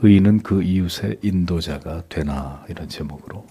의인은 그 이웃의 인도자가 되나, 이런 제목으로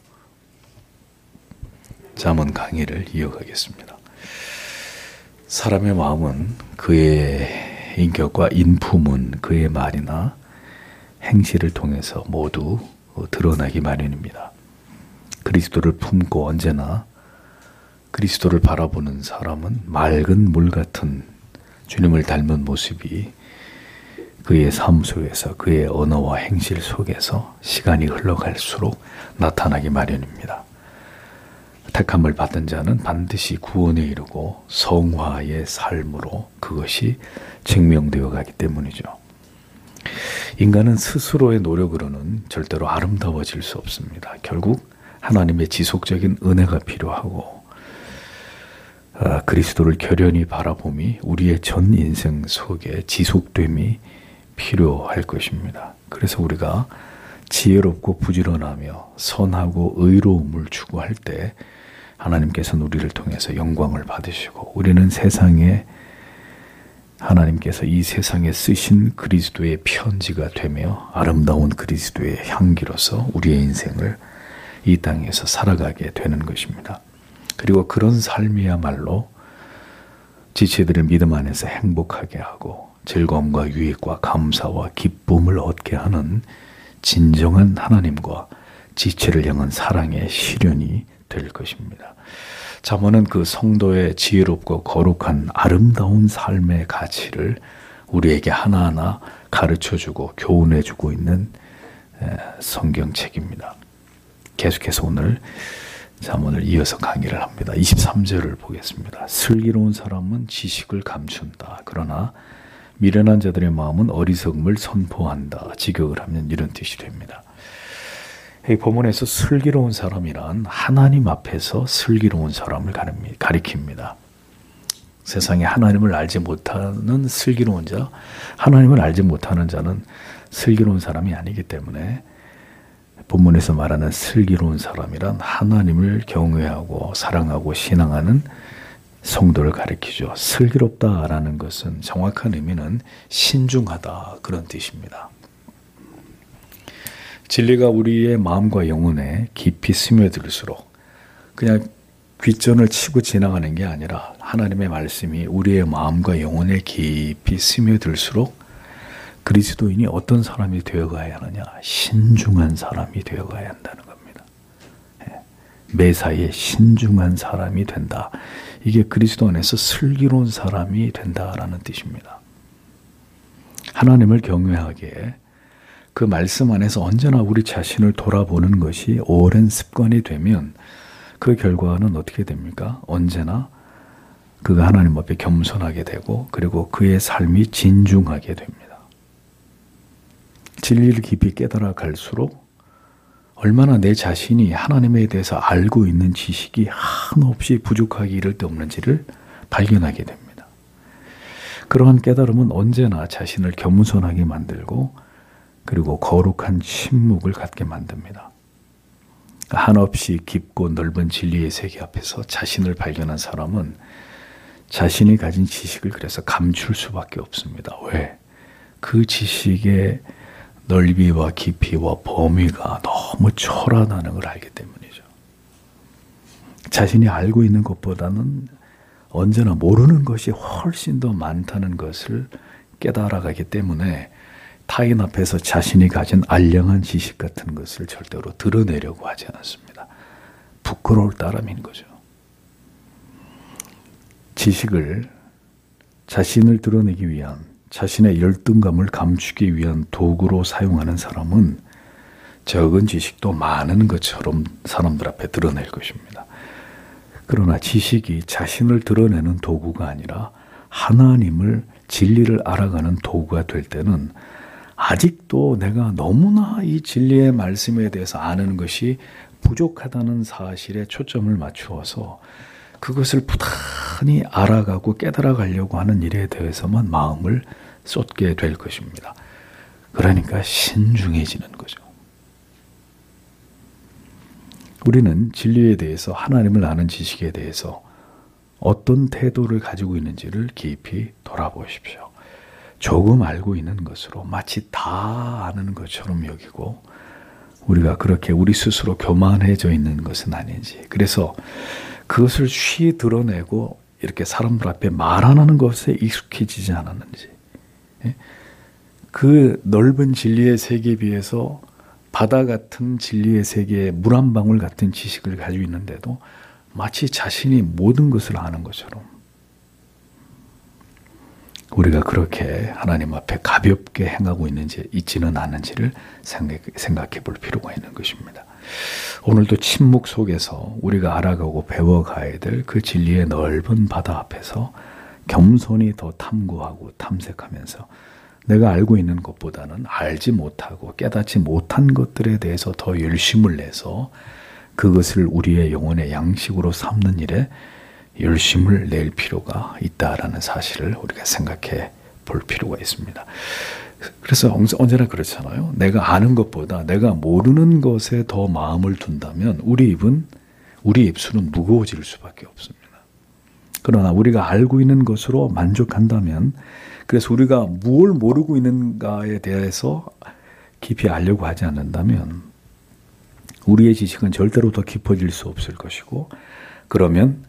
잠언 강의를 이어가겠습니다. 사람의 마음은 그의 인격과 인품은 그의 말이나 행실을 통해서 모두 드러나기 마련입니다. 그리스도를 품고 언제나 그리스도를 바라보는 사람은 맑은 물 같은 주님을 닮은 모습이 그의 삶 속에서, 그의 언어와 행실 속에서 시간이 흘러갈수록 나타나기 마련입니다. 택함을 받은 자는 반드시 구원에 이르고 성화의 삶으로 그것이 증명되어 가기 때문이죠. 인간은 스스로의 노력으로는 절대로 아름다워질 수 없습니다. 결국 하나님의 지속적인 은혜가 필요하고 그리스도를 결연히 바라봄이 우리의 전 인생 속에 지속됨이 필요할 것입니다. 그래서 우리가 지혜롭고 부지런하며 선하고 의로움을 추구할 때 하나님께서는 우리를 통해서 영광을 받으시고, 우리는 하나님께서 이 세상에 쓰신 그리스도의 편지가 되며 아름다운 그리스도의 향기로서 우리의 인생을 이 땅에서 살아가게 되는 것입니다. 그리고 그런 삶이야말로 지체들의 믿음 안에서 행복하게 하고 즐거움과 유익과 감사와 기쁨을 얻게 하는 진정한 하나님과 지체를 향한 사랑의 실현이 될 것입니다. 잠언은 그 성도의 지혜롭고 거룩한 아름다운 삶의 가치를 우리에게 하나하나 가르쳐주고 교훈해주고 있는 성경책입니다. 계속해서 오늘 잠언을 이어서 강의를 합니다. 23절을 보겠습니다. 슬기로운 사람은 지식을 감춘다. 그러나 미련한 자들의 마음은 어리석음을 선포한다. 직역을 하면 이런 뜻이 됩니다. 이 본문에서 슬기로운 사람이란 하나님 앞에서 슬기로운 사람을 가리킵니다. 세상에 하나님을 알지 못하는 슬기로운 자, 하나님을 알지 못하는 자는 슬기로운 사람이 아니기 때문에 본문에서 말하는 슬기로운 사람이란 하나님을 경외하고 사랑하고 신앙하는 성도를 가리키죠. 슬기롭다라는 것은 정확한 의미는 신중하다, 그런 뜻입니다. 진리가 우리의 마음과 영혼에 깊이 스며들수록 그냥 귓전을 치고 지나가는 게 아니라 하나님의 말씀이 우리의 마음과 영혼에 깊이 스며들수록 그리스도인이 어떤 사람이 되어가야 하느냐? 신중한 사람이 되어가야 한다는 겁니다. 매사에 신중한 사람이 된다. 이게 그리스도 안에서 슬기로운 사람이 된다라는 뜻입니다. 하나님을 경외하기에 그 말씀 안에서 언제나 우리 자신을 돌아보는 것이 오랜 습관이 되면 그 결과는 어떻게 됩니까? 언제나 그가 하나님 앞에 겸손하게 되고, 그리고 그의 삶이 진중하게 됩니다. 진리를 깊이 깨달아 갈수록 얼마나 내 자신이 하나님에 대해서 알고 있는 지식이 한없이 부족하기 이를 데 없는지를 발견하게 됩니다. 그러한 깨달음은 언제나 자신을 겸손하게 만들고, 그리고 거룩한 침묵을 갖게 만듭니다. 한없이 깊고 넓은 진리의 세계 앞에서 자신을 발견한 사람은 자신이 가진 지식을 그래서 감출 수밖에 없습니다. 왜? 그 지식의 넓이와 깊이와 범위가 너무 초라하다는 걸 알기 때문이죠. 자신이 알고 있는 것보다는 언제나 모르는 것이 훨씬 더 많다는 것을 깨달아가기 때문에 타인 앞에서 자신이 가진 알량한 지식 같은 것을 절대로 드러내려고 하지 않았습니다. 부끄러울 따름인 거죠. 지식을 자신을 드러내기 위한, 자신의 열등감을 감추기 위한 도구로 사용하는 사람은 적은 지식도 많은 것처럼 사람들 앞에 드러낼 것입니다. 그러나 지식이 자신을 드러내는 도구가 아니라 하나님을, 진리를 알아가는 도구가 될 때는 아직도 내가 너무나 이 진리의 말씀에 대해서 아는 것이 부족하다는 사실에 초점을 맞추어서 그것을 부단히 알아가고 깨달아가려고 하는 일에 대해서만 마음을 쏟게 될 것입니다. 그러니까 신중해지는 거죠. 우리는 진리에 대해서, 하나님을 아는 지식에 대해서 어떤 태도를 가지고 있는지를 깊이 돌아보십시오. 조금 알고 있는 것으로 마치 다 아는 것처럼 여기고 우리가 그렇게 우리 스스로 교만해져 있는 것은 아닌지, 그래서 그것을 쉬 드러내고 이렇게 사람들 앞에 말 안 하는 것에 익숙해지지 않았는지, 그 넓은 진리의 세계에 비해서 바다 같은 진리의 세계에 물 한 방울 같은 지식을 가지고 있는데도 마치 자신이 모든 것을 아는 것처럼 우리가 그렇게 하나님 앞에 가볍게 행하고 있지는 않은지를 생각해 볼 필요가 있는 것입니다. 오늘도 침묵 속에서 우리가 알아가고 배워가야 될 그 진리의 넓은 바다 앞에서 겸손히 더 탐구하고 탐색하면서 내가 알고 있는 것보다는 알지 못하고 깨닫지 못한 것들에 대해서 더 열심을 내서 그것을 우리의 영혼의 양식으로 삼는 일에 열심을 낼 필요가 있다라는 사실을 우리가 생각해 볼 필요가 있습니다. 그래서 언제나 그렇잖아요. 내가 아는 것보다 내가 모르는 것에 더 마음을 둔다면 우리 입술은 무거워질 수밖에 없습니다. 그러나 우리가 알고 있는 것으로 만족한다면, 그래서 우리가 무엇을 모르고 있는가에 대해서 깊이 알려고 하지 않는다면 우리의 지식은 절대로 더 깊어질 수 없을 것이고, 그러면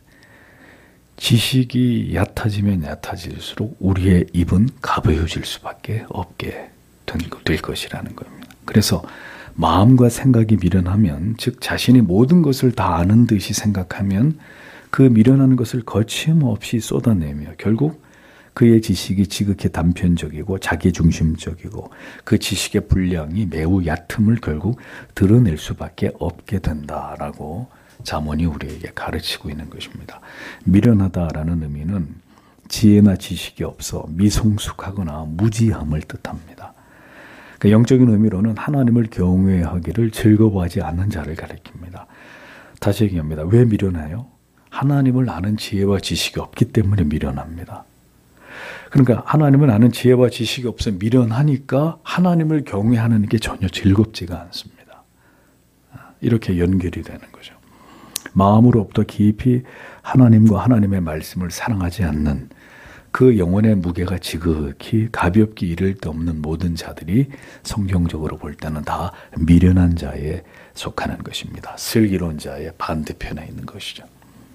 지식이 얕아지면 얕아질수록 우리의 입은 가벼워질 수밖에 없게 될 것이라는 겁니다. 그래서 마음과 생각이 미련하면, 즉 자신이 모든 것을 다 아는 듯이 생각하면 그 미련한 것을 거침없이 쏟아내며 결국 그의 지식이 지극히 단편적이고 자기중심적이고 그 지식의 분량이 매우 얕음을 결국 드러낼 수밖에 없게 된다라고 잠언이 우리에게 가르치고 있는 것입니다. 미련하다라는 의미는 지혜나 지식이 없어 미성숙하거나 무지함을 뜻합니다. 그러니까 영적인 의미로는 하나님을 경외하기를 즐거워하지 않는 자를 가리킵니다. 다시 얘기합니다. 왜 미련해요? 하나님을 아는 지혜와 지식이 없기 때문에 미련합니다. 그러니까 하나님을 아는 지혜와 지식이 없어 미련하니까 하나님을 경외하는 게 전혀 즐겁지가 않습니다. 이렇게 연결이 되는 거죠. 마음으로부터 깊이 하나님과 하나님의 말씀을 사랑하지 않는 그 영혼의 무게가 지극히 가볍게 이를 데 없는 모든 자들이 성경적으로 볼 때는 다 미련한 자에 속하는 것입니다. 슬기로운 자의 반대편에 있는 것이죠.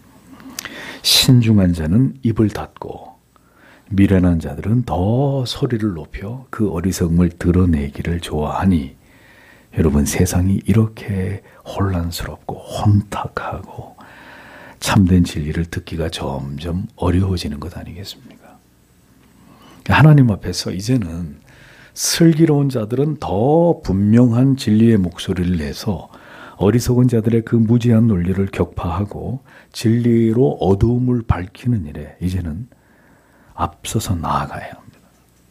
신중한 자는 입을 닫고 미련한 자들은 더 소리를 높여 그 어리석음을 드러내기를 좋아하니, 여러분, 세상이 이렇게 혼란스럽고 혼탁하고 참된 진리를 듣기가 점점 어려워지는 것 아니겠습니까? 하나님 앞에서 이제는 슬기로운 자들은 더 분명한 진리의 목소리를 내서 어리석은 자들의 그 무지한 논리를 격파하고 진리로 어두움을 밝히는 일에 이제는 앞서서 나아가야 합니다.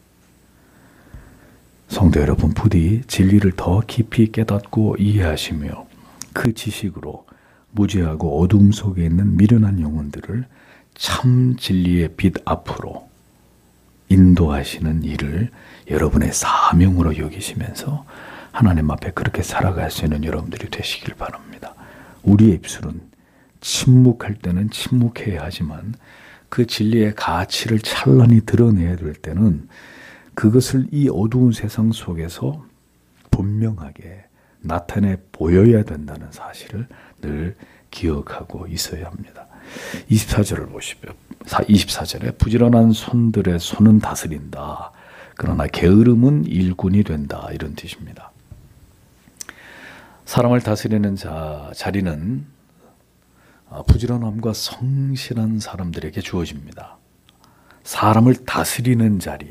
성도 여러분, 부디 진리를 더 깊이 깨닫고 이해하시며 그 지식으로 무지하고 어둠 속에 있는 미련한 영혼들을 참 진리의 빛 앞으로 인도하시는 일을 여러분의 사명으로 여기시면서 하나님 앞에 그렇게 살아갈 수 있는 여러분들이 되시길 바랍니다. 우리의 입술은 침묵할 때는 침묵해야 하지만 그 진리의 가치를 찬란히 드러내야 될 때는 그것을 이 어두운 세상 속에서 분명하게 나타내 보여야 된다는 사실을 늘 기억하고 있어야 합니다. 24절을 보십시오. 24절에 부지런한 손들의 손은 다스린다. 그러나 게으름은 일꾼이 된다. 이런 뜻입니다. 사람을 다스리는 자리는 부지런함과 성실한 사람들에게 주어집니다. 사람을 다스리는 자리,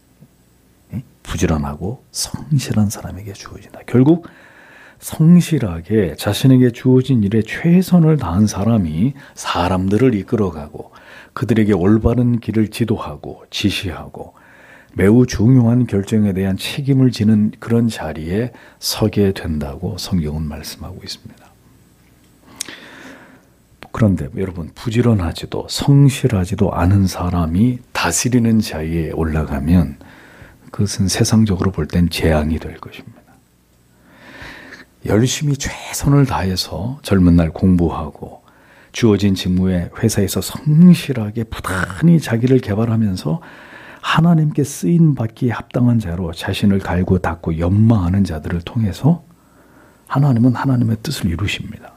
부지런하고 성실한 사람에게 주어진다. 결국 성실하게 자신에게 주어진 일에 최선을 다한 사람이 사람들을 이끌어가고 그들에게 올바른 길을 지도하고 지시하고 매우 중요한 결정에 대한 책임을 지는 그런 자리에 서게 된다고 성경은 말씀하고 있습니다. 그런데 여러분, 부지런하지도 성실하지도 않은 사람이 다스리는 자리에 올라가면 그것은 세상적으로 볼 땐 재앙이 될 것입니다. 열심히 최선을 다해서 젊은 날 공부하고 주어진 직무에 회사에서 성실하게 부단히 자기를 개발하면서 하나님께 쓰임받기에 합당한 자로 자신을 갈고 닦고 연마하는 자들을 통해서 하나님은 하나님의 뜻을 이루십니다.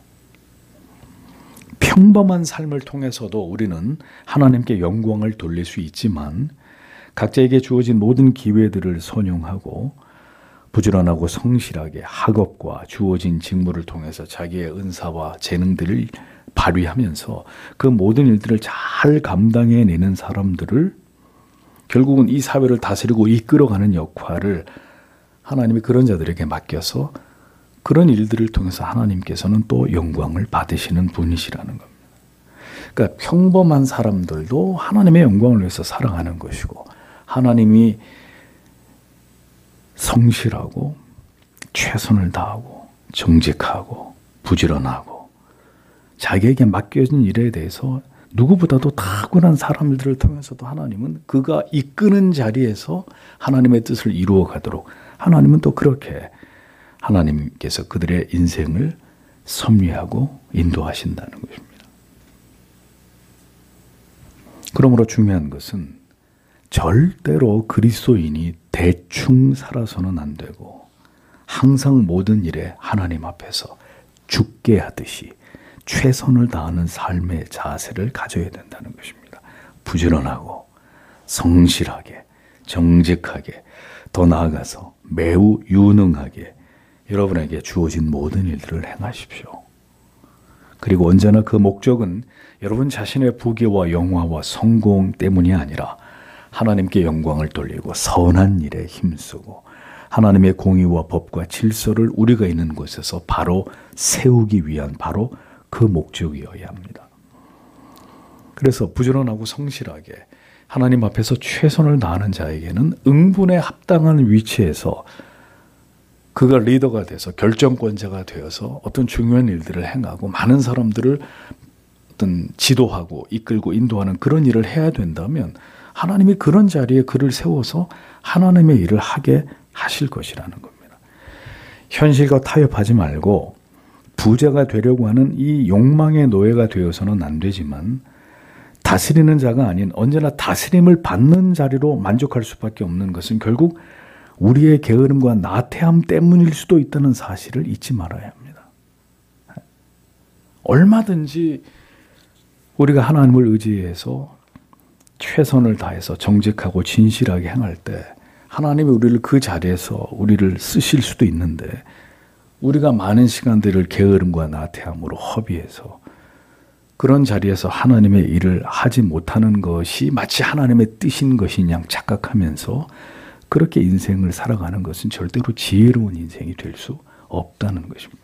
평범한 삶을 통해서도 우리는 하나님께 영광을 돌릴 수 있지만 각자에게 주어진 모든 기회들을 선용하고 부지런하고 성실하게 학업과 주어진 직무를 통해서 자기의 은사와 재능들을 발휘하면서 그 모든 일들을 잘 감당해내는 사람들을 결국은 이 사회를 다스리고 이끌어가는 역할을 하나님이 그런 자들에게 맡겨서 그런 일들을 통해서 하나님께서는 또 영광을 받으시는 분이시라는 겁니다. 그러니까 평범한 사람들도 하나님의 영광을 위해서 살아가는 것이고 하나님이 성실하고 최선을 다하고 정직하고 부지런하고 자기에게 맡겨진 일에 대해서 누구보다도 탁월한 사람들을 통해서도 하나님은 그가 이끄는 자리에서 하나님의 뜻을 이루어 가도록 하나님은 또 그렇게 하나님께서 그들의 인생을 섭리하고 인도하신다는 것입니다. 그러므로 중요한 것은 절대로 그리스도인이 대충 살아서는 안 되고 항상 모든 일에 하나님 앞에서 죽게 하듯이 최선을 다하는 삶의 자세를 가져야 된다는 것입니다. 부지런하고 성실하게 정직하게 더 나아가서 매우 유능하게 여러분에게 주어진 모든 일들을 행하십시오. 그리고 언제나 그 목적은 여러분 자신의 부귀와 영화와 성공 때문이 아니라 하나님께 영광을 돌리고 선한 일에 힘쓰고 하나님의 공의와 법과 질서를 우리가 있는 곳에서 바로 세우기 위한 바로 그 목적이어야 합니다. 그래서 부지런하고 성실하게 하나님 앞에서 최선을 다하는 자에게는 응분에 합당한 위치에서 그가 리더가 돼서 결정권자가 되어서 어떤 중요한 일들을 행하고 많은 사람들을 어떤 지도하고 이끌고 인도하는 그런 일을 해야 된다면 하나님이 그런 자리에 그를 세워서 하나님의 일을 하게 하실 것이라는 겁니다. 현실과 타협하지 말고 부자가 되려고 하는 이 욕망의 노예가 되어서는 안 되지만 다스리는 자가 아닌 언제나 다스림을 받는 자리로 만족할 수밖에 없는 것은 결국 우리의 게으름과 나태함 때문일 수도 있다는 사실을 잊지 말아야 합니다. 얼마든지 우리가 하나님을 의지해서 최선을 다해서 정직하고 진실하게 행할 때 하나님이 우리를 그 자리에서 우리를 쓰실 수도 있는데 우리가 많은 시간들을 게으름과 나태함으로 허비해서 그런 자리에서 하나님의 일을 하지 못하는 것이 마치 하나님의 뜻인 것인 양 착각하면서 그렇게 인생을 살아가는 것은 절대로 지혜로운 인생이 될 수 없다는 것입니다.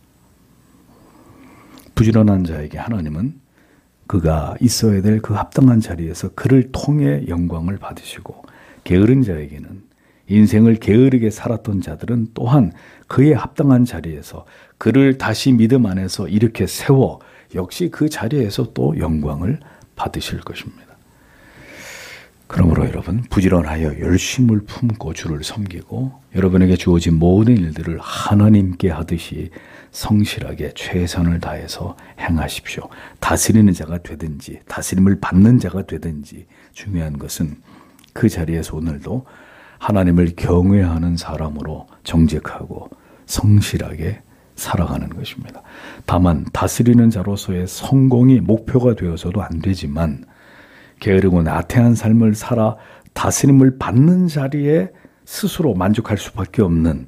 부지런한 자에게 하나님은 그가 있어야 될 그 합당한 자리에서 그를 통해 영광을 받으시고 게으른 자에게는 인생을 게으르게 살았던 자들은 또한 그의 합당한 자리에서 그를 다시 믿음 안에서 이렇게 세워 역시 그 자리에서 또 영광을 받으실 것입니다. 그러므로 여러분 부지런하여 열심을 품고 주를 섬기고 여러분에게 주어진 모든 일들을 하나님께 하듯이 성실하게 최선을 다해서 행하십시오. 다스리는 자가 되든지 다스림을 받는 자가 되든지 중요한 것은 그 자리에서 오늘도 하나님을 경외하는 사람으로 정직하고 성실하게 살아가는 것입니다. 다만 다스리는 자로서의 성공이 목표가 되어서도 안 되지만 게으르고 나태한 삶을 살아 다스림을 받는 자리에 스스로 만족할 수밖에 없는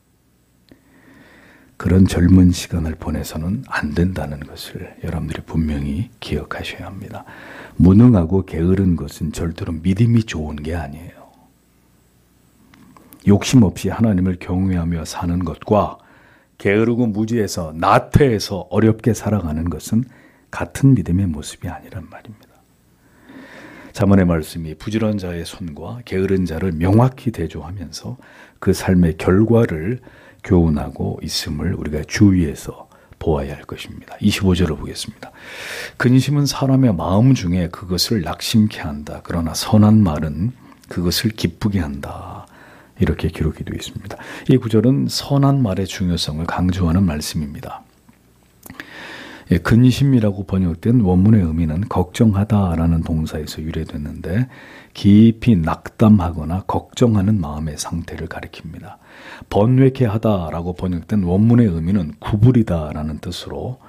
그런 젊은 시간을 보내서는 안 된다는 것을 여러분들이 분명히 기억하셔야 합니다. 무능하고 게으른 것은 절대로 믿음이 좋은 게 아니에요. 욕심 없이 하나님을 경외하며 사는 것과 게으르고 무지해서 나태해서 어렵게 살아가는 것은 같은 믿음의 모습이 아니란 말입니다. 잠언의 말씀이 부지런한 자의 손과 게으른 자를 명확히 대조하면서 그 삶의 결과를 교훈하고 있음을 우리가 주의해서 보아야 할 것입니다. 25절을 보겠습니다. 근심은 사람의 마음 중에 그것을 낙심케 한다. 그러나 선한 말은 그것을 기쁘게 한다. 이렇게 기록이 되어 있습니다. 이 구절은 선한 말의 중요성을 강조하는 말씀입니다. 예, 근심이라고 번역된 원문의 의미는 걱정하다라는 동사에서 유래됐는데 깊이 낙담하거나 걱정하는 마음의 상태를 가리킵니다. 번뇌케 하다라고 번역된 원문의 의미는 구부리다라는 뜻으로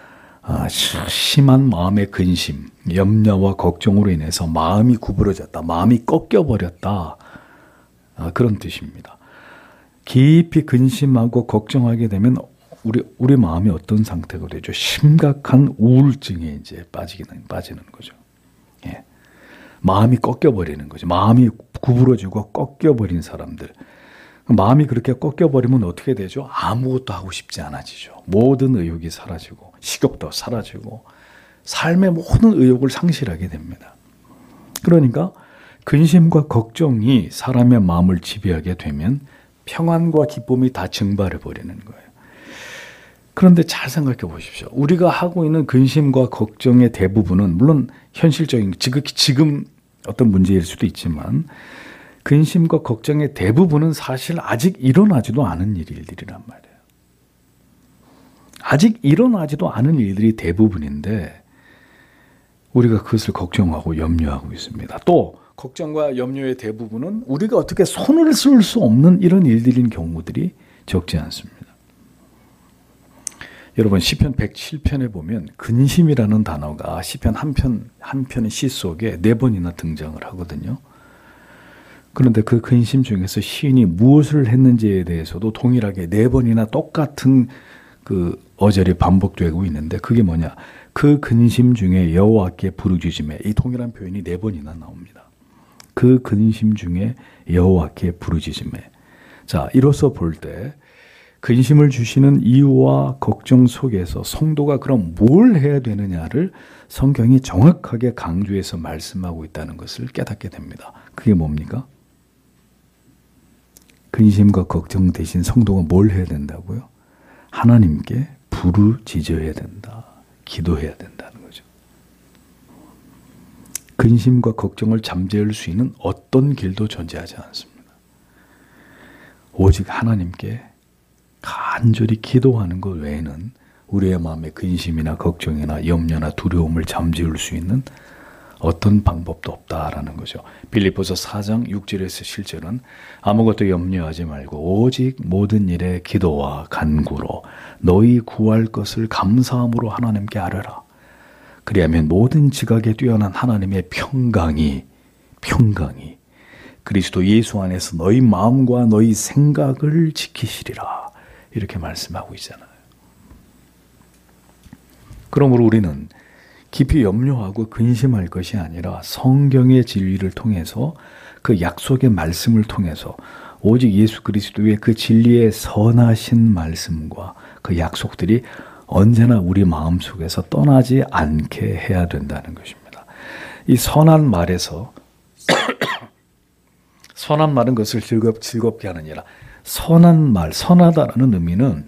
심한 마음의 근심, 염려와 걱정으로 인해서 마음이 구부러졌다, 마음이 꺾여버렸다, 그런 뜻입니다. 깊이 근심하고 걱정하게 되면 우리 마음이 어떤 상태가 되죠? 심각한 우울증에 이제 빠지는 거죠. 예. 마음이 꺾여버리는 거죠. 마음이 구부러지고 꺾여버린 사람들. 마음이 그렇게 꺾여버리면 어떻게 되죠? 아무것도 하고 싶지 않아지죠. 모든 의욕이 사라지고 식욕도 사라지고 삶의 모든 의욕을 상실하게 됩니다. 그러니까 근심과 걱정이 사람의 마음을 지배하게 되면 평안과 기쁨이 다 증발해 버리는 거예요. 그런데 잘 생각해 보십시오. 우리가 하고 있는 근심과 걱정의 대부분은 물론 현실적인 지금 어떤 문제일 수도 있지만 근심과 걱정의 대부분은 사실 아직 일어나지도 않은 일들이란 말이에요. 아직 일어나지도 않은 일들이 대부분인데 우리가 그것을 걱정하고 염려하고 있습니다. 또 걱정과 염려의 대부분은 우리가 어떻게 손을 쓸 수 없는 이런 일들인 경우들이 적지 않습니다. 여러분 시편 107편에 보면 근심이라는 단어가 시편 한 편의 시 속에 4번이나 등장을 하거든요. 그런데 그 근심 중에서 시인이 무엇을 했는지에 대해서도 동일하게 4번이나 똑같은 그 어절이 반복되고 있는데 그게 뭐냐? 그 근심 중에 여호와께 부르짖으매, 이 동일한 표현이 4번이나 나옵니다. 그 근심 중에 여호와께 부르짖으매. 자, 이로써 볼 때 근심을 주시는 이유와 걱정 속에서 성도가 그럼 뭘 해야 되느냐를 성경이 정확하게 강조해서 말씀하고 있다는 것을 깨닫게 됩니다. 그게 뭡니까? 근심과 걱정 대신 성도가 뭘 해야 된다고요? 하나님께 부르짖어야 된다. 기도해야 된다는 거죠. 근심과 걱정을 잠재울 수 있는 어떤 길도 존재하지 않습니다. 오직 하나님께 간절히 기도하는 것 외에는 우리의 마음에 근심이나 걱정이나 염려나 두려움을 잠재울 수 있는 어떤 방법도 없다라는 거죠. 빌립보서 4장 6절에서 7절은 아무것도 염려하지 말고 오직 모든 일에 기도와 간구로 너희 구할 것을 감사함으로 하나님께 아뢰라. 그리하면 모든 지각에 뛰어난 하나님의 평강이 그리스도 예수 안에서 너희 마음과 너희 생각을 지키시리라. 이렇게 말씀하고 있잖아요. 그러므로 우리는 깊이 염려하고 근심할 것이 아니라 성경의 진리를 통해서 그 약속의 말씀을 통해서 오직 예수 그리스도의 그 진리의 선하신 말씀과 그 약속들이 언제나 우리 마음속에서 떠나지 않게 해야 된다는 것입니다. 이 선한 말에서 선한 말은 것을 즐겁게 하느니라. 선한 말, 선하다라는 의미는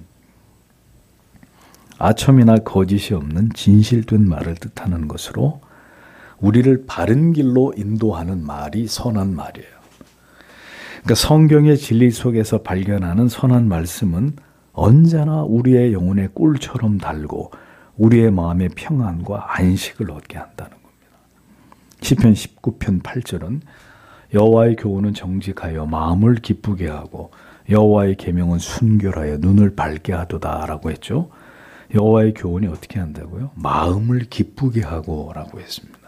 아첨이나 거짓이 없는 진실된 말을 뜻하는 것으로 우리를 바른 길로 인도하는 말이 선한 말이에요. 그러니까 성경의 진리 속에서 발견하는 선한 말씀은 언제나 우리의 영혼의 꿀처럼 달고 우리의 마음의 평안과 안식을 얻게 한다는 겁니다. 시편 19편 8절은 여호와의 교훈은 정직하여 마음을 기쁘게 하고 여호와의 계명은 순결하여 눈을 밝게 하도다라고 했죠. 여호와의 교훈이 어떻게 한다고요? 마음을 기쁘게 하고 라고 했습니다.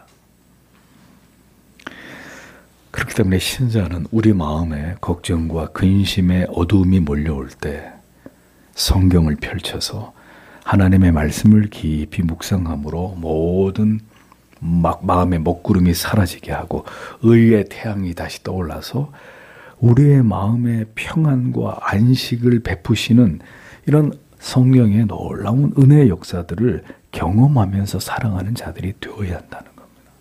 그렇기 때문에 신자는 우리 마음에 걱정과 근심의 어두움이 몰려올 때 성경을 펼쳐서 하나님의 말씀을 깊이 묵상함으로 모든 마음의 먹구름이 사라지게 하고 의의 태양이 다시 떠올라서 우리의 마음의 평안과 안식을 베푸시는 이런 성령의 놀라운 은혜의 역사들을 경험하면서 살아가는 자들이 되어야 한다는 겁니다.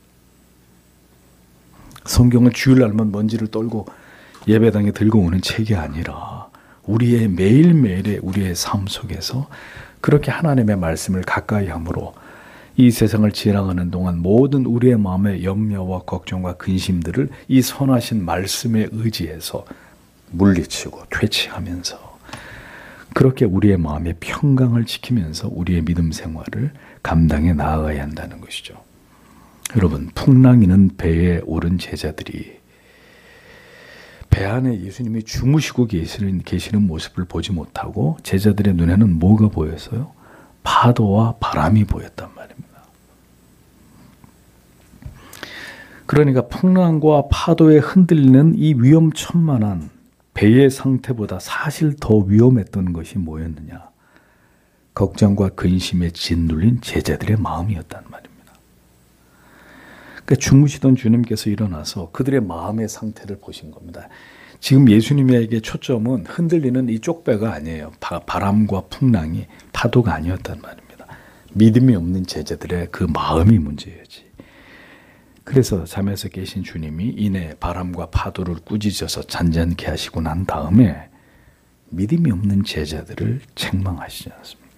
성경을 주일날만 먼지를 떨고 예배당에 들고 오는 책이 아니라 우리의 매일매일의 우리의 삶 속에서 그렇게 하나님의 말씀을 가까이 함으로 이 세상을 지나가는 동안 모든 우리의 마음의 염려와 걱정과 근심들을 이 선하신 말씀에 의지해서 물리치고 퇴치하면서 그렇게 우리의 마음의 평강을 지키면서 우리의 믿음 생활을 감당해 나아가야 한다는 것이죠. 여러분, 풍랑이는 배에 오른 제자들이 배 안에 예수님이 주무시고 계시는 모습을 보지 못하고 제자들의 눈에는 뭐가 보였어요? 파도와 바람이 보였단 말입니다. 그러니까 풍랑과 파도에 흔들리는 이 위험천만한 배의 상태보다 사실 더 위험했던 것이 뭐였느냐? 걱정과 근심에 짓눌린 제자들의 마음이었단 말입니다. 그러니까 주무시던 주님께서 일어나서 그들의 마음의 상태를 보신 겁니다. 지금 예수님에게 초점은 흔들리는 이 쪽배가 아니에요. 바람과 풍랑이 파도가 아니었단 말입니다. 믿음이 없는 제자들의 그 마음이 문제였지. 그래서 잠에서 계신 주님이 이내 바람과 파도를 꾸짖어서 잔잔케 하시고 난 다음에 믿음이 없는 제자들을 책망하시지 않습니까?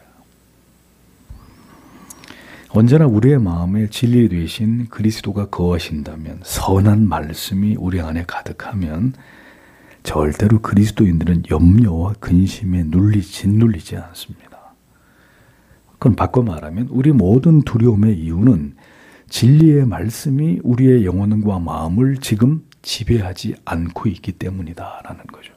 언제나 우리의 마음에 진리 되신 그리스도가 거하신다면, 선한 말씀이 우리 안에 가득하면 절대로 그리스도인들은 염려와 근심에 짓눌리지 않습니다. 그건 바꿔 말하면 우리 모든 두려움의 이유는 진리의 말씀이 우리의 영혼과 마음을 지금 지배하지 않고 있기 때문이다라는 거죠.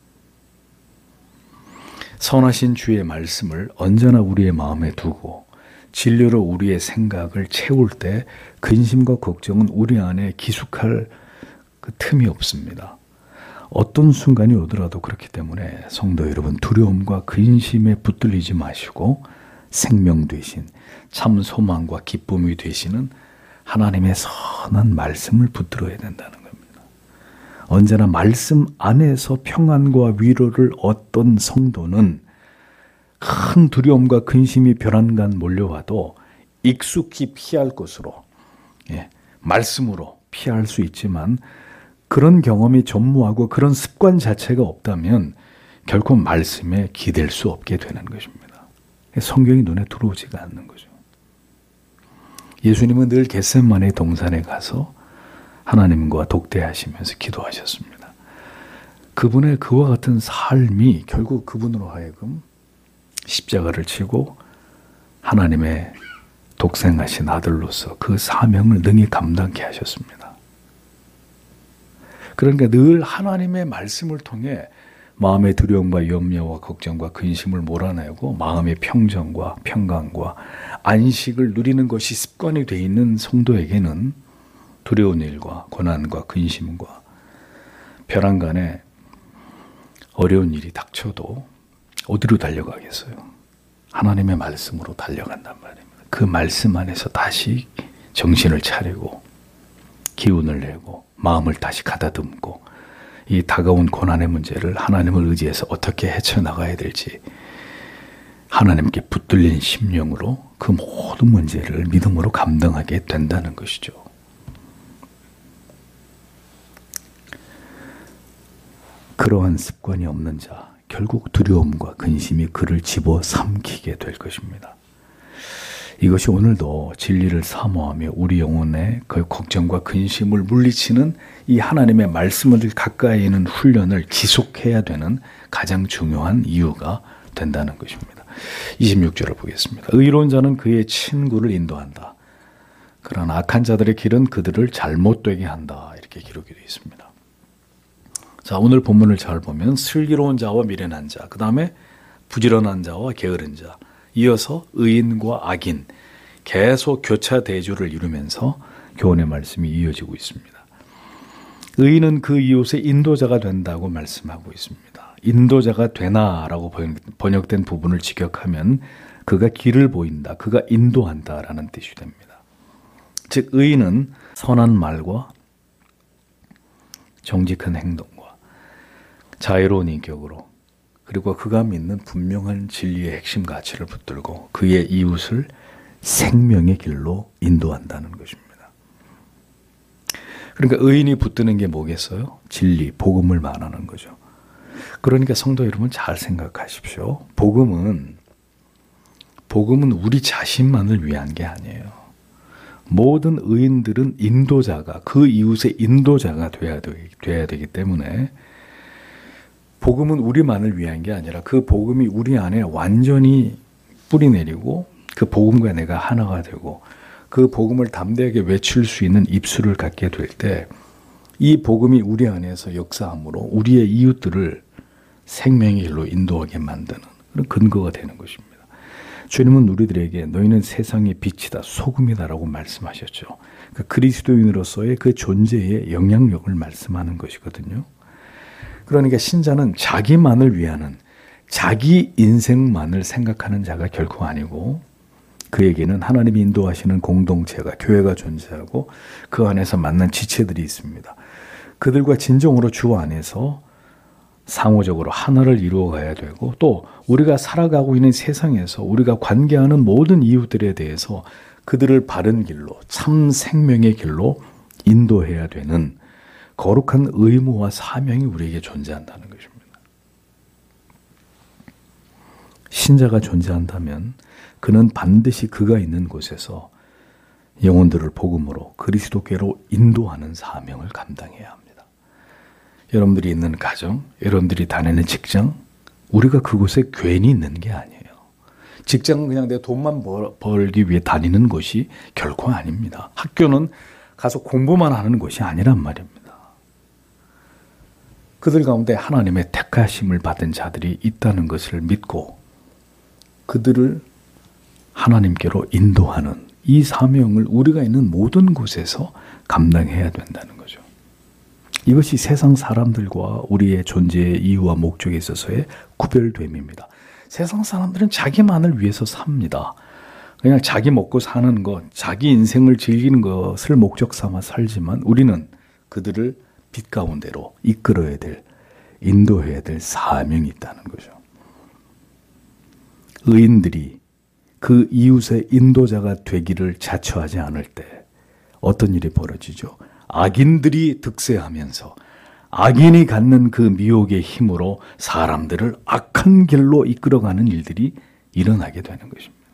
선하신 주의 말씀을 언제나 우리의 마음에 두고 진리로 우리의 생각을 채울 때 근심과 걱정은 우리 안에 기숙할 그 틈이 없습니다. 어떤 순간이 오더라도 그렇기 때문에 성도 여러분, 두려움과 근심에 붙들리지 마시고 생명 되신 참 소망과 기쁨이 되시는 하나님의 선한 말씀을 붙들어야 된다는 겁니다. 언제나 말씀 안에서 평안과 위로를 얻던 성도는 큰 두려움과 근심이 벼랑간 몰려와도 익숙히 피할 것으로, 말씀으로 피할 수 있지만 그런 경험이 전무하고 그런 습관 자체가 없다면 결코 말씀에 기댈 수 없게 되는 것입니다. 성경이 눈에 들어오지가 않는 거죠. 예수님은 늘 겟세마네 동산에 가서 하나님과 독대하시면서 기도하셨습니다. 그분의 그와 같은 삶이 결국 그분으로 하여금 십자가를 지고 하나님의 독생하신 아들로서 그 사명을 능히 감당케 하셨습니다. 그러니까 늘 하나님의 말씀을 통해 마음의 두려움과 염려와 걱정과 근심을 몰아내고 마음의 평정과 평강과 안식을 누리는 것이 습관이 되어 있는 성도에게는 두려운 일과 고난과 근심과 벼랑간에 어려운 일이 닥쳐도 어디로 달려가겠어요? 하나님의 말씀으로 달려간단 말입니다. 그 말씀 안에서 다시 정신을 차리고 기운을 내고 마음을 다시 가다듬고 이 다가온 고난의 문제를 하나님을 의지해서 어떻게 헤쳐나가야 될지 하나님께 붙들린 심령으로 그 모든 문제를 믿음으로 감당하게 된다는 것이죠. 그러한 습관이 없는 자, 결국 두려움과 근심이 그를 집어삼키게 될 것입니다. 이것이 오늘도 진리를 사모하며 우리 영혼의 그 걱정과 근심을 물리치는 이 하나님의 말씀을 가까이 있는 훈련을 지속해야 되는 가장 중요한 이유가 된다는 것입니다. 26절을 보겠습니다. 의로운 자는 그의 친구를 인도한다. 그러나 악한 자들의 길은 그들을 잘못되게 한다. 이렇게 기록이 되어 있습니다. 자, 오늘 본문을 잘 보면 슬기로운 자와 미련한 자, 그 다음에 부지런한 자와 게으른 자, 이어서 의인과 악인, 계속 교차 대조를 이루면서 교훈의 말씀이 이어지고 있습니다. 의인은 그 이웃의 인도자가 된다고 말씀하고 있습니다. 인도자가 되나라고 번역된 부분을 직역하면 그가 길을 보인다, 그가 인도한다라는 뜻이 됩니다. 즉 의인은 선한 말과 정직한 행동과 자유로운 인격으로, 그리고 그가 믿는 분명한 진리의 핵심 가치를 붙들고 그의 이웃을 생명의 길로 인도한다는 것입니다. 그러니까 의인이 붙드는 게 뭐겠어요? 진리, 복음을 말하는 거죠. 그러니까 성도 여러분 잘 생각하십시오. 복음은 우리 자신만을 위한 게 아니에요. 모든 의인들은 인도자가, 그 이웃의 인도자가 돼야 되기 때문에 복음은 우리만을 위한 게 아니라 그 복음이 우리 안에 완전히 뿌리내리고 그 복음과 내가 하나가 되고 그 복음을 담대하게 외칠 수 있는 입술을 갖게 될 때 이 복음이 우리 안에서 역사함으로 우리의 이웃들을 생명의 길로 인도하게 만드는 그런 근거가 되는 것입니다. 주님은 우리들에게 너희는 세상의 빛이다, 소금이다라고 말씀하셨죠. 그러니까 그리스도인으로서의 그 존재의 영향력을 말씀하는 것이거든요. 그러니까 신자는 자기만을 위하는 자기 인생만을 생각하는 자가 결코 아니고 그에게는 하나님이 인도하시는 공동체가 교회가 존재하고 그 안에서 만난 지체들이 있습니다. 그들과 진정으로 주 안에서 상호적으로 하나를 이루어가야 되고 또 우리가 살아가고 있는 세상에서 우리가 관계하는 모든 이웃들에 대해서 그들을 바른 길로 참 생명의 길로 인도해야 되는 거룩한 의무와 사명이 우리에게 존재한다는 것입니다. 신자가 존재한다면 그는 반드시 그가 있는 곳에서 영혼들을 복음으로 그리스도께로 인도하는 사명을 감당해야 합니다. 여러분들이 있는 가정, 여러분들이 다니는 직장, 우리가 그곳에 괜히 있는 게 아니에요. 직장은 그냥 내 돈만 벌기 위해 다니는 곳이 결코 아닙니다. 학교는 가서 공부만 하는 곳이 아니란 말입니다. 그들 가운데 하나님의 택하심을 받은 자들이 있다는 것을 믿고 그들을 하나님께로 인도하는 이 사명을 우리가 있는 모든 곳에서 감당해야 된다는 거죠. 이것이 세상 사람들과 우리의 존재의 이유와 목적에 있어서의 구별됨입니다. 세상 사람들은 자기만을 위해서 삽니다. 그냥 자기 먹고 사는 것, 자기 인생을 즐기는 것을 목적 삼아 살지만 우리는 그들을 빛 가운데로 이끌어야 될, 인도해야 될 사명이 있다는 거죠. 의인들이 그 이웃의 인도자가 되기를 자처하지 않을 때 어떤 일이 벌어지죠? 악인들이 득세하면서 악인이 갖는 그 미혹의 힘으로 사람들을 악한 길로 이끌어가는 일들이 일어나게 되는 것입니다.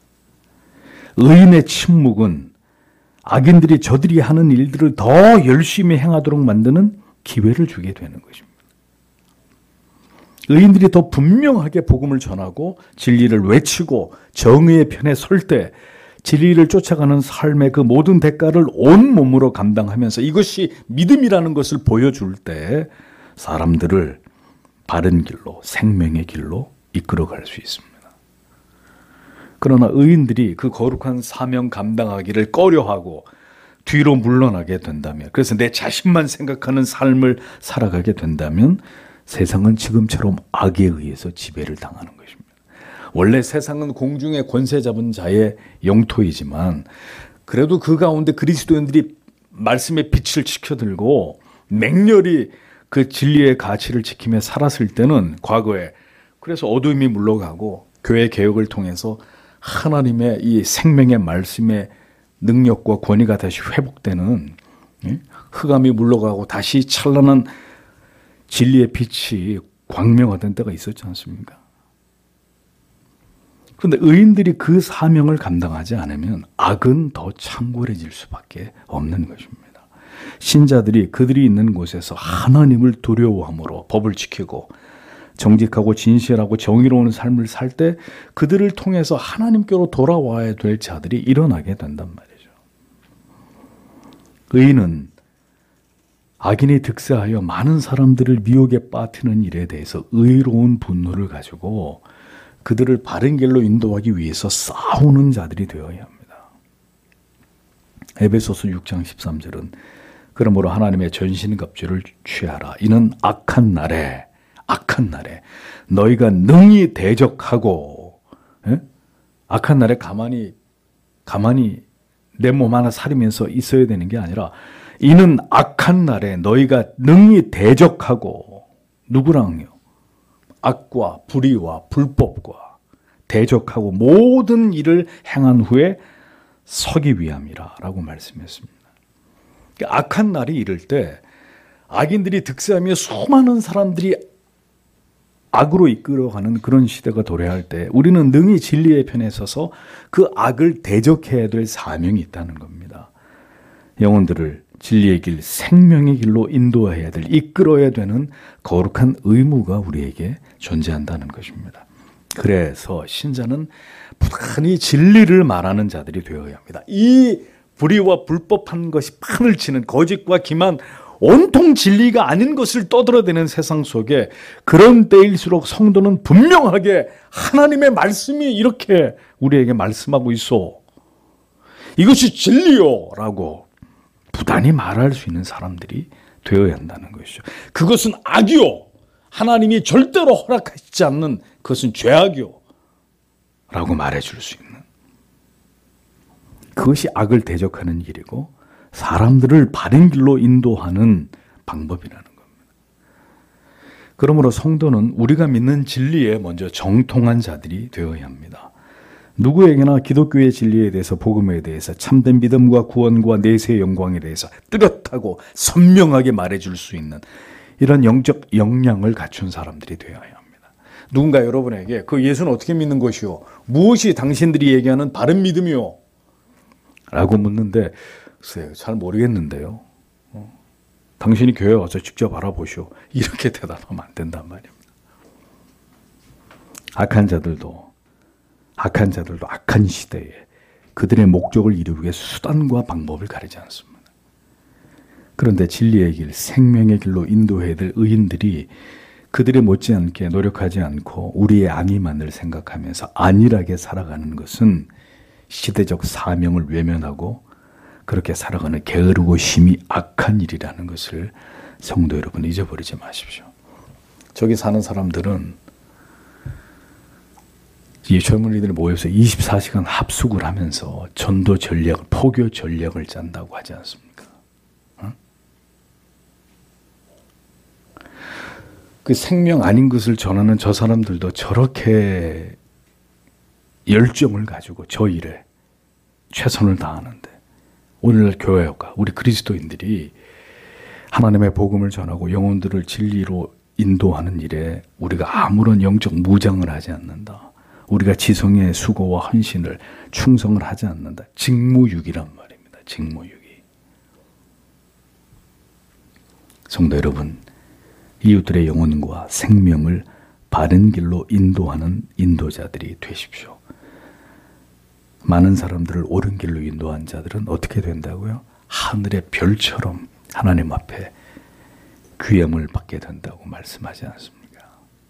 의인의 침묵은 악인들이 저들이 하는 일들을 더 열심히 행하도록 만드는 기회를 주게 되는 것입니다. 의인들이 더 분명하게 복음을 전하고 진리를 외치고 정의의 편에 설 때 진리를 쫓아가는 삶의 그 모든 대가를 온 몸으로 감당하면서 이것이 믿음이라는 것을 보여줄 때 사람들을 바른 길로, 생명의 길로 이끌어갈 수 있습니다. 그러나 의인들이 그 거룩한 사명 감당하기를 꺼려하고 뒤로 물러나게 된다면, 그래서 내 자신만 생각하는 삶을 살아가게 된다면 세상은 지금처럼 악에 의해서 지배를 당하는 것입니다. 원래 세상은 공중의 권세 잡은 자의 영토이지만 그래도 그 가운데 그리스도인들이 말씀의 빛을 지켜들고 맹렬히 그 진리의 가치를 지키며 살았을 때는 과거에 그래서 어둠이 물러가고 교회 개혁을 통해서 하나님의 이 생명의 말씀의 능력과 권위가 다시 회복되는, 흑암이 물러가고 다시 찬란한 진리의 빛이 광명화된 때가 있었지 않습니까? 그런데 의인들이 그 사명을 감당하지 않으면 악은 더 창궐해질 수밖에 없는 것입니다. 신자들이 그들이 있는 곳에서 하나님을 두려워함으로 법을 지키고 정직하고 진실하고 정의로운 삶을 살 때 그들을 통해서 하나님께로 돌아와야 될 자들이 일어나게 된단 말이죠. 의인은 악인이 득세하여 많은 사람들을 미혹에 빠뜨리는 일에 대해서 의로운 분노를 가지고 그들을 바른 길로 인도하기 위해서 싸우는 자들이 되어야 합니다. 에베소서 6장 13절은 그러므로 하나님의 전신갑주를 취하라. 이는 악한 날에 너희가 능히 대적하고, 악한 날에 가만히 내 몸 하나 사리면서 있어야 되는 게 아니라 이는 악한 날에 너희가 능히 대적하고, 누구랑요? 악과 불의와 불법과 대적하고 모든 일을 행한 후에 서기 위함이라 라고 말씀했습니다. 악한 날이 이를 때 악인들이 득세하며 수많은 사람들이 악으로 이끌어가는 그런 시대가 도래할 때 우리는 능히 진리의 편에 서서 그 악을 대적해야 될 사명이 있다는 겁니다. 영혼들을 진리의 길, 생명의 길로 인도해야 될, 이끌어야 되는 거룩한 의무가 우리에게 존재한다는 것입니다. 그래서 신자는 부단히 진리를 말하는 자들이 되어야 합니다. 이 불의와 불법한 것이 판을 치는 거짓과 기만, 온통 진리가 아닌 것을 떠들어대는 세상 속에 그런 때일수록 성도는 분명하게 하나님의 말씀이 이렇게 우리에게 말씀하고 있어. 이것이 진리요 라고 부단히 말할 수 있는 사람들이 되어야 한다는 것이죠. 그것은 악이요, 하나님이 절대로 허락하시지 않는 그것은 죄악이요 라고 말해줄 수 있는, 그것이 악을 대적하는 일이고 사람들을 바른 길로 인도하는 방법이라는 겁니다. 그러므로 성도는 우리가 믿는 진리에 먼저 정통한 자들이 되어야 합니다. 누구에게나 기독교의 진리에 대해서, 복음에 대해서, 참된 믿음과 구원과 내세의 영광에 대해서 뚜렷하고 선명하게 말해줄 수 있는 이런 영적 역량을 갖춘 사람들이 되어야 합니다. 누군가 여러분에게 그 예수는 어떻게 믿는 것이요? 무엇이 당신들이 얘기하는 바른 믿음이요? 라고 묻는데 글쎄요, 잘 모르겠는데요. 당신이 교회 와서 직접 알아보시오. 이렇게 대답하면 안 된단 말입니다. 악한 자들도 악한 시대에 그들의 목적을 이루기 위해 수단과 방법을 가리지 않습니다. 그런데 진리의 길, 생명의 길로 인도해야 될 의인들이 그들이 못지않게 노력하지 않고 우리의 안위만을 생각하면서 안일하게 살아가는 것은 시대적 사명을 외면하고 그렇게 살아가는 게으르고 심히 악한 일이라는 것을 성도 여러분 잊어버리지 마십시오. 저기 사는 사람들은 이 젊은이들이 모여서 24시간 합숙을 하면서 전도 전략, 포교 전략을 짠다고 하지 않습니까? 그 생명 아닌 것을 전하는 저 사람들도 저렇게 열정을 가지고 저 일에 최선을 다하는데, 오늘날 교회가, 우리 그리스도인들이 하나님의 복음을 전하고 영혼들을 진리로 인도하는 일에 우리가 아무런 영적 무장을 하지 않는다. 우리가 지성의 수고와 헌신을, 충성을 하지 않는다. 직무유기란 말입니다. 직무유기. 성도 여러분, 이웃들의 영혼과 생명을 바른 길로 인도하는 인도자들이 되십시오. 많은 사람들을 옳은 길로 인도한 자들은 어떻게 된다고요? 하늘의 별처럼 하나님 앞에 귀함을 받게 된다고 말씀하지 않습니까?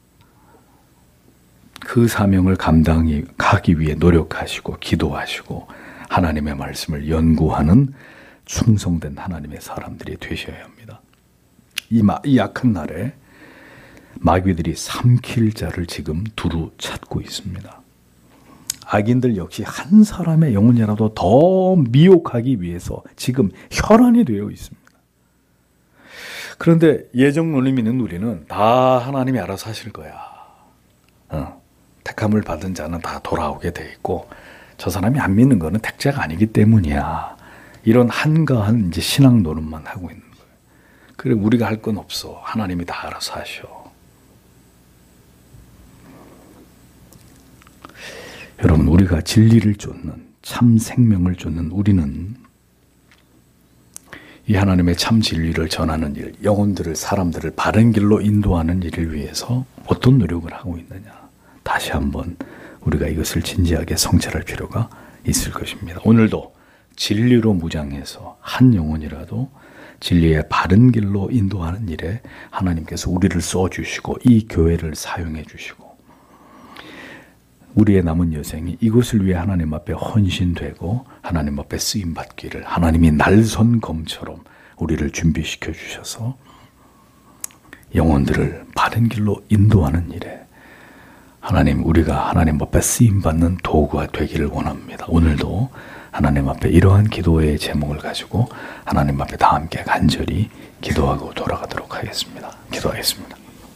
그 사명을 감당하기 위해 노력하시고 기도하시고 하나님의 말씀을 연구하는 충성된 하나님의 사람들이 되셔야 합니다. 이 악한 날에 마귀들이 삼킬 자를 지금 두루 찾고 있습니다. 악인들 역시 한 사람의 영혼이라도 더 미혹하기 위해서 지금 혈안이 되어 있습니다. 그런데 예정론을 믿는 우리는 다 하나님이 알아서 하실 거야. 택함을 받은 자는 다 돌아오게 돼 있고 저 사람이 안 믿는 거는 택자가 아니기 때문이야. 이런 한가한 이제 신앙 노릇만 하고 있는 거예요. 그래, 우리가 할 건 없어. 하나님이 다 알아서 하셔. 여러분, 우리가 진리를 쫓는, 참 생명을 쫓는 우리는 이 하나님의 참 진리를 전하는 일, 영혼들을, 사람들을 바른 길로 인도하는 일을 위해서 어떤 노력을 하고 있느냐. 다시 한번 우리가 이것을 진지하게 성찰할 필요가 있을 것입니다. 오늘도 진리로 무장해서 한 영혼이라도 진리의 바른 길로 인도하는 일에 하나님께서 우리를 써주시고 이 교회를 사용해 주시고 우리의 남은 여생이 이곳을 위해 하나님 앞에 헌신되고 하나님 앞에 쓰임받기를 하나님이 날선 검처럼 우리를 준비시켜 주셔서 영혼들을 바른 길로 인도하는 일에 하나님, 우리가 하나님 앞에 쓰임받는 도구가 되기를 원합니다. 오늘도 하나님 앞에 이러한 기도의 제목을 가지고 하나님 앞에 다 함께 간절히 기도하고 돌아가도록 하겠습니다. 기도하겠습니다.